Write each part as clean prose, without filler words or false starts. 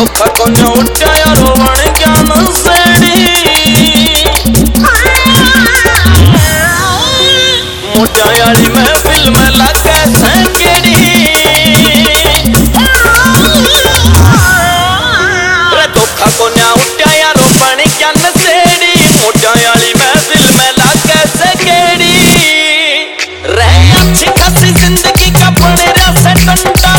धोखा को न उठाया रोवण ज्ञान सेड़ी मोटायाली महफिल में लागे संकेड़ी धोखा को न उठाया रोवण ज्ञान सेड़ी मोटायाली महफिल में लागे संकेड़ी रे अच्छी खासी जिंदगी का बने रसे टंटा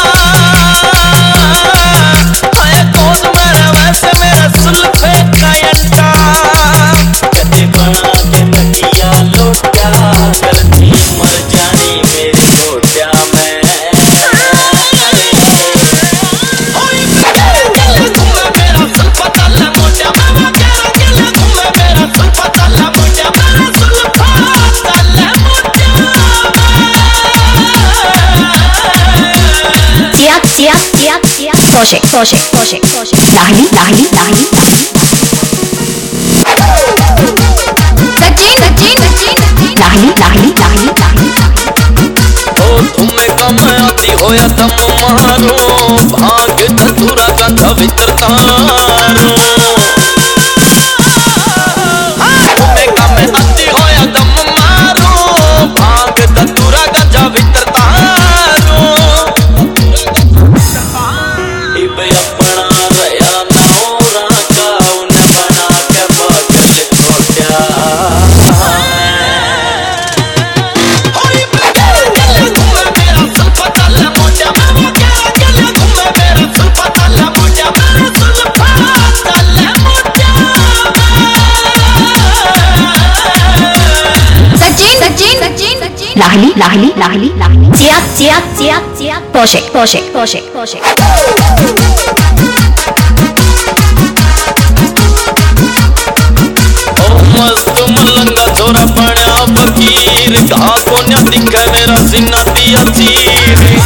मैं कौन मेरा वैसे मेरा सुल्फे का अंटा कदे बना के तकिया लोटा गलती मर जानी मेरी लोटा में लाहली तुम्हें कम आती होया दम मारो भाग धतूरा का पवित्र तारो तुम्हें कम आती होया दम मारो भाग धतूरा का पवित्र तारो इबे अपना रया नौरा का उन्हें बना के बगल छोटा लाहली पोषक मस्त मलंगा छोरा बड़ा फकीर घा को न दिखे मेरा सीना दिया तीर